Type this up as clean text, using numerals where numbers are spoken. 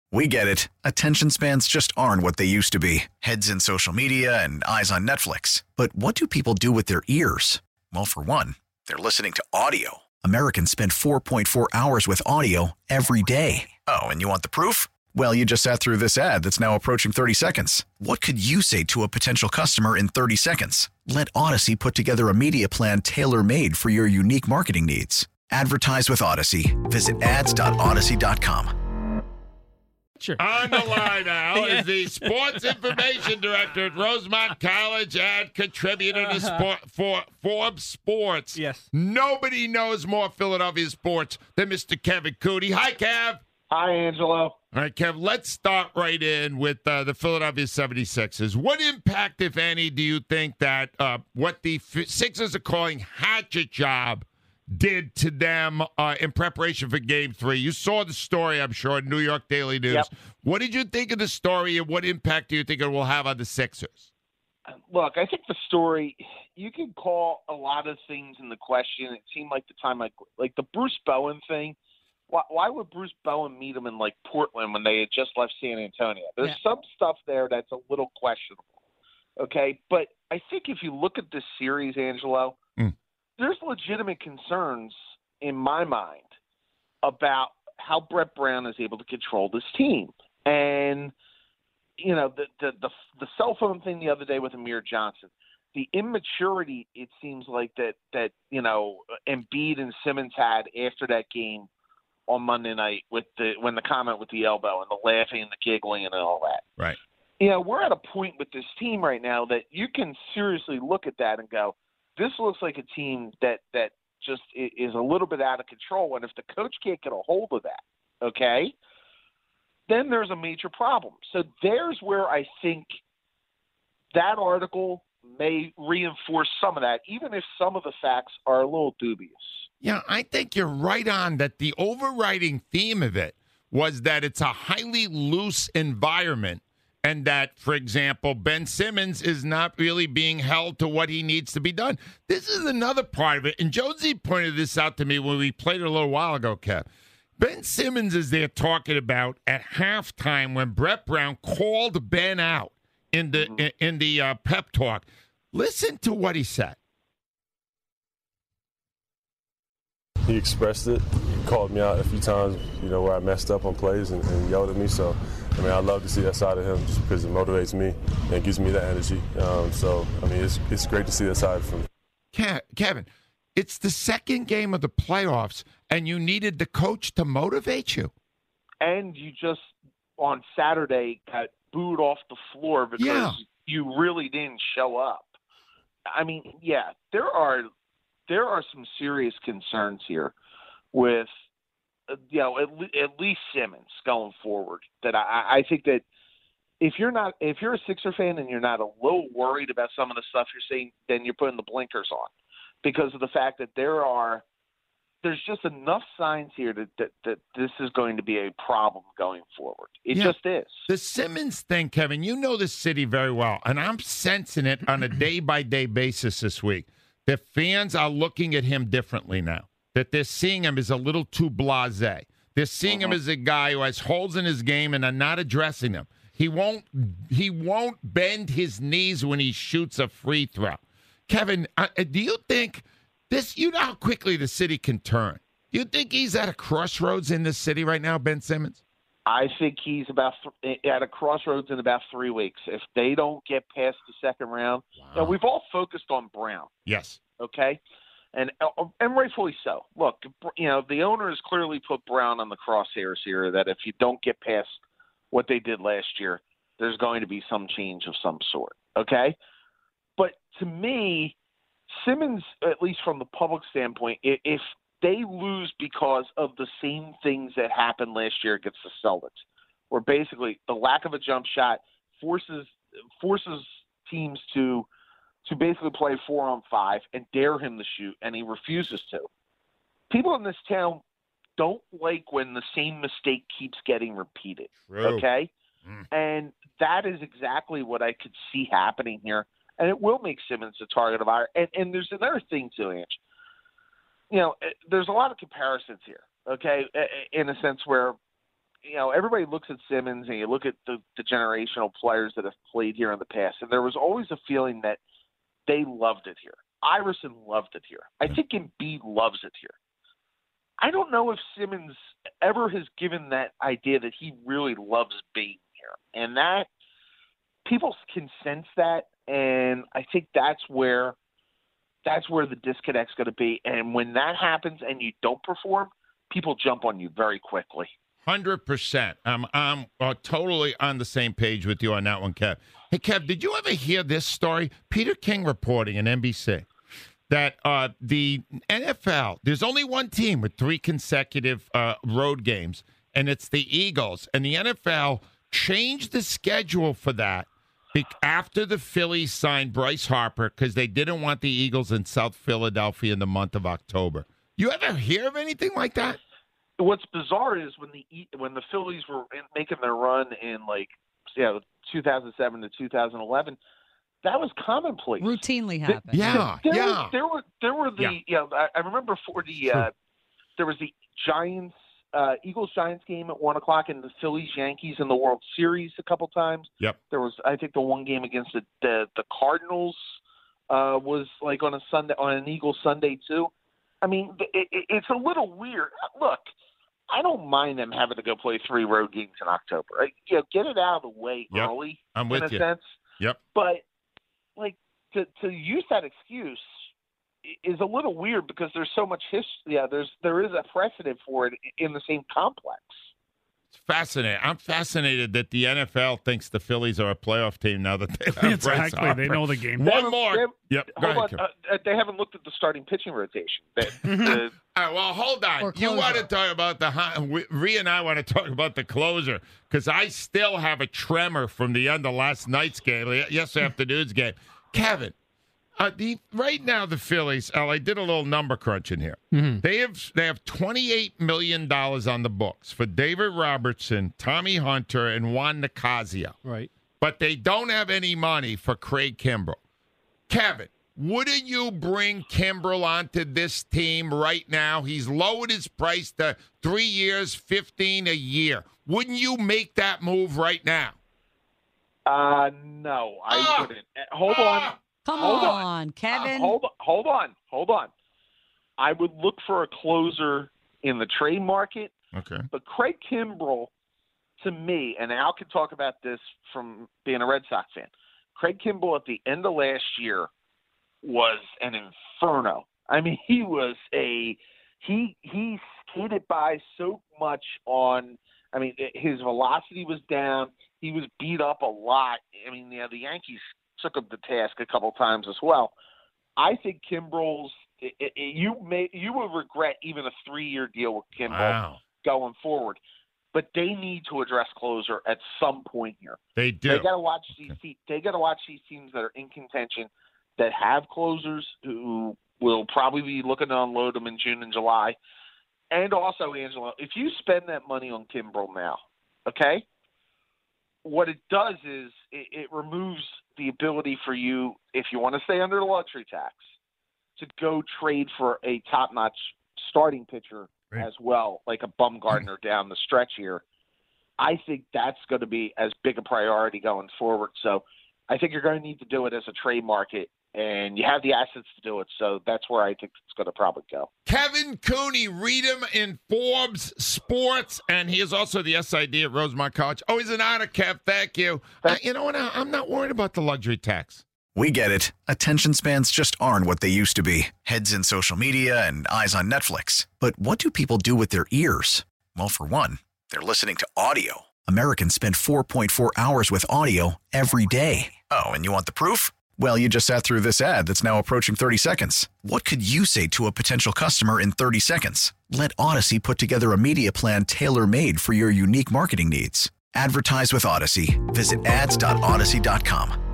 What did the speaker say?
We get it. Attention spans just aren't what they used to be. Heads in social media and eyes on Netflix. But what do people do with their ears? Well, for one, they're listening to audio. Americans spend 4.4 hours with audio every day. Oh, and you want the proof? Well, you just sat through this ad that's now approaching 30 seconds. What could you say to a potential customer in 30 seconds? Let Odyssey put together a media plan tailor-made for your unique marketing needs. Advertise with Odyssey. Visit ads.odyssey.com. Sure. On the line now is the sports information director at Rosemont College and contributor to Forbes Sports. Yes. Nobody knows more Philadelphia sports than Mr. Kevin Cooney. Hi, Kev. Hi, Angelo. All right, Kev, let's start right in with the Philadelphia 76ers. What impact, if any, do you think that what the Sixers are calling hatchet job did to them in preparation for Game 3? You saw the story, I'm sure, in New York Daily News. Yep. What did you think of the story, and what impact do you think it will have on the Sixers? Look, I think the story, you can call a lot of things in the question. It seemed like the time, like the Bruce Bowen thing. Why would Bruce Bowen meet him in, Portland when they had just left San Antonio? There's some stuff there that's a little questionable, okay? But I think if you look at this series, Angelo, there's legitimate concerns in my mind about how Brett Brown is able to control this team. And, you know, the cell phone thing the other day with Amir Johnson, the immaturity it seems like that you know, Embiid and Simmons had after that game on Monday night when the comment with the elbow and the laughing and the giggling and all that. Right. You know, we're at a point with this team right now that you can seriously look at that and go, this looks like a team that just is a little bit out of control. And if the coach can't get a hold of that, okay, then there's a major problem. So there's where I think that article may reinforce some of that, even if some of the facts are a little dubious. Yeah, I think you're right on that. The overriding theme of it was that it's a highly loose environment, and that, for example, Ben Simmons is not really being held to what he needs to be done. This is another part of it, and Jonesy pointed this out to me when we played it a little while ago, Kev. Ben Simmons is there talking about at halftime when Brett Brown called Ben out in the pep talk. Listen to what he said. He expressed it. He called me out a few times, you know, where I messed up on plays and yelled at me. So, I mean, I love to see that side of him just because it motivates me and gives me that energy. So, I mean, it's great to see that side from him. Kevin, it's the second game of the playoffs, and you needed the coach to motivate you. And you just, on Saturday, got booed off the floor because you really didn't show up. I mean, yeah, there are some serious concerns here with, you know, at least Simmons going forward. That I think that if you're a Sixer fan and you're not a little worried about some of the stuff you're seeing, then you're putting the blinkers on, because of the fact that there's just enough signs here that this is going to be a problem going forward. It just is. The Simmons thing, Kevin, you know this city very well, and I'm sensing it on a day-by-day basis this week. The fans are looking at him differently now, that they're seeing him as a little too blasé. They're seeing him as a guy who has holes in his game and are not addressing them. He won't bend his knees when he shoots a free throw. Kevin, do you think this, you know how quickly the city can turn? Do you think he's at a crossroads in this city right now, Ben Simmons? I think he's about at a crossroads in about 3 weeks. If they don't get past the second round, now, we've all focused on Brown. Yes. Okay, and rightfully so. Look, you know, the owner has clearly put Brown on the crosshairs here. That if you don't get past what they did last year, there's going to be some change of some sort. Okay, but to me, Simmons, at least from the public standpoint, if they lose because of the same things that happened last year against the Celtics, where basically the lack of a jump shot forces teams to basically play 4-on-5 and dare him to shoot, and he refuses to. People in this town don't like when the same mistake keeps getting repeated. True. Okay? And that is exactly what I could see happening here. And it will make Simmons a target of ire. And there's another thing too, Ange. You know, there's a lot of comparisons here, okay, in a sense where everybody looks at Simmons and you look at the generational players that have played here in the past, and there was always a feeling that they loved it here. Iverson loved it here. I think Embiid loves it here. I don't know if Simmons ever has given that idea that he really loves being here, and that people can sense that, and I think that's where the disconnect's going to be. And when that happens and you don't perform, people jump on you very quickly. 100%. I'm totally on the same page with you on that one, Kev. Hey, Kev, did you ever hear this story? Peter King reporting in NBC that the NFL, there's only one team with 3 consecutive road games, and it's the Eagles. And the NFL changed the schedule for that after the Phillies signed Bryce Harper because they didn't want the Eagles in South Philadelphia in the month of October. You ever hear of anything like that? What's bizarre is when the Phillies were making their run in 2007 to 2011, that was commonplace. Routinely happened. There were I remember for there was the Giants Eagles-Giants game at 1:00 and the Phillies-Yankees in the World Series a couple times. Yep. There was, I think, the one game against the Cardinals was like on a Sunday, on an Eagles Sunday too. I mean, it's a little weird. Look, I don't mind them having to go play 3 road games in October. Right? Get it out of the way early. I'm with in a you. sense. Yep. But to use that excuse is a little weird because there's so much history. Yeah, there is a precedent for it in the same complex. It's fascinating. I'm fascinated that the NFL thinks the Phillies are a playoff team now that they have Bryce Harper. They know the game. One more. Yep. Go ahead, they haven't looked at the starting pitching rotation. All right, well, hold on. You want to talk about Rhea and I want to talk about the closer because I still have a tremor from the end of last night's game, yesterday afternoon's game. Kevin, right now the Phillies, I did a little number crunching here. Mm-hmm. They have $28 million on the books for David Robertson, Tommy Hunter, and Juan Nicasio. Right. But they don't have any money for Craig Kimbrell. Kevin, wouldn't you bring Kimbrell onto this team right now? He's lowered his price to 3 years, $15 a year. Wouldn't you make that move right now? No, I wouldn't. Hold on. Come on, Kevin. Hold on. I would look for a closer in the trade market. Okay. But Craig Kimbrell, to me, and Al can talk about this from being a Red Sox fan, Craig Kimbrell at the end of last year was an inferno. I mean, he was he skated by so much on. I mean, his velocity was down. He was beat up a lot. I mean, the Yankees took him to task a couple times as well. I think Kimbrell's you will regret even a 3-year deal with Kimbrell going forward. But they need to address closer at some point here. They do. They got to watch They got to watch these teams that are in contention that have closers who will probably be looking to unload them in June and July. And also, Angelo, if you spend that money on Kimbrell now, okay, what it does is it removes the ability for you, if you want to stay under the luxury tax, to go trade for a top-notch starting pitcher as well, like a Bumgarner down the stretch here. I think that's going to be as big a priority going forward. So I think you're going to need to do it as a trade market, and you have the assets to do it. So that's where I think it's going to probably go. Kevin Cooney, read him in Forbes Sports, and he is also the SID at Rosemont College. Always an honor, Kev. Thank you. You know what? I'm not worried about the luxury tax. We get it. Attention spans just aren't what they used to be. Heads in social media and eyes on Netflix. But what do people do with their ears? Well, for one, they're listening to audio. Americans spend 4.4 hours with audio every day. Oh, and you want the proof? Well, you just sat through this ad that's now approaching 30 seconds. What could you say to a potential customer in 30 seconds? Let Odyssey put together a media plan tailor-made for your unique marketing needs. Advertise with Odyssey. Visit ads.odyssey.com.